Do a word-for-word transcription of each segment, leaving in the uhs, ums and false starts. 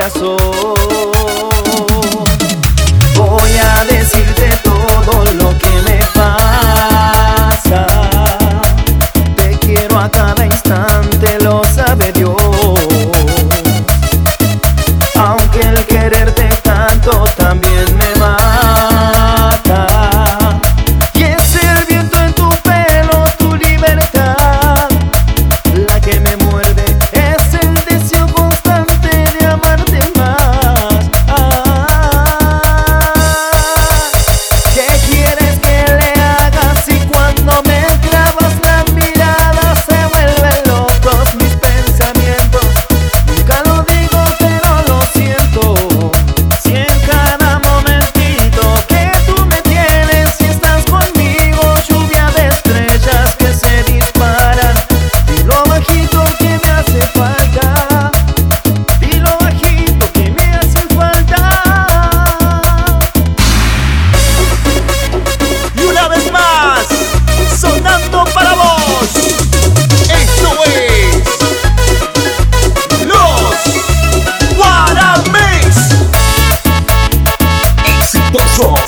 corazón. Voy a decirte todo lo que me pasa. Te quiero a cada instante, lo sabe Dios. Aunque el quererte tanto también me mata. Y es el viento en tu pelo, tu libertad, la que me muerde. Es el deseo constante de amarte más. Ah, ¿qué quieres que le haga si cuando me clavas la mirada se vuelven locos mis pensamientos? Nunca lo digo pero lo siento. Si en cada momentito que tú me tienes, si estás conmigo, lluvia de estrellas que se disparan. Dilo bajito que me hace falta. Dilo bajito que me hace falta. Y una vez más, sonando para vos. Esto es Los Guaramix. Exitosos.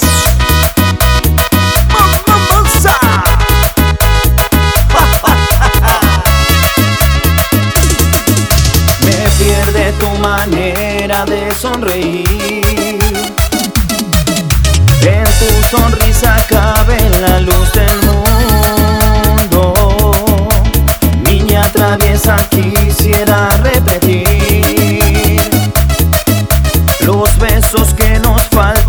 ¡Mamanza! Me pierde tu manera de sonreír. En tu sonrisa cabe la luz del mundo. Niña traviesa, quisiera repetir los besos que nos faltan.